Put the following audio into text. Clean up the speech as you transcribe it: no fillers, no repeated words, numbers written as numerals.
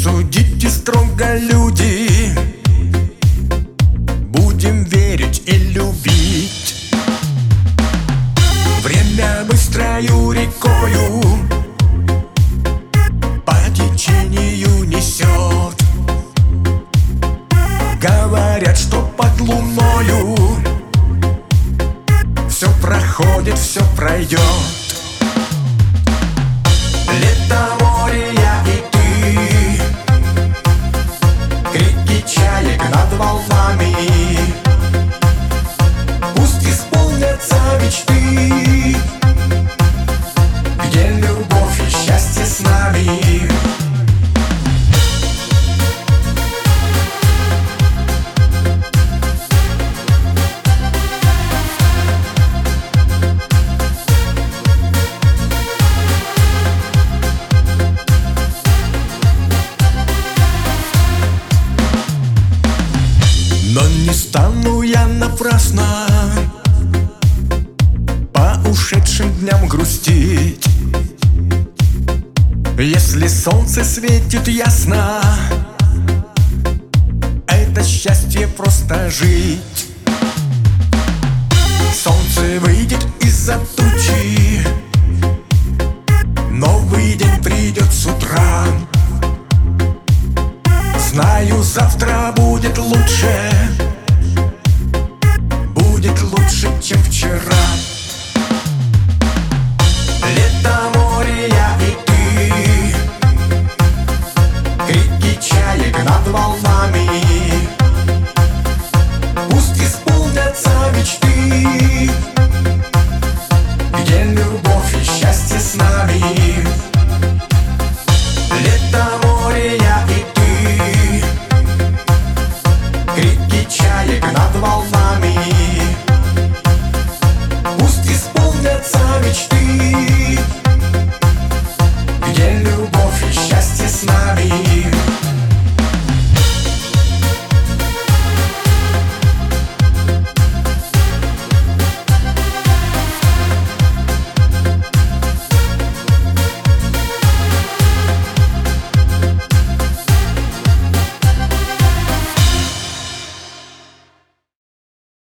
Судите строго, люди, будем верить и любить. Время быстрою рекою по течению несет. Говорят, что под луною все проходит, все пройдет. Лето, море, я и ты, крики чаек над волнами. Пусть исполнятся мечты, где любовь и счастье с нами. Но не стану я напрасно по ушедшим дням грустить. Если солнце светит ясно, это счастье просто жить. Солнце выйдет из-за тучи, новый день придет с утра. Знаю, завтра будет лучше.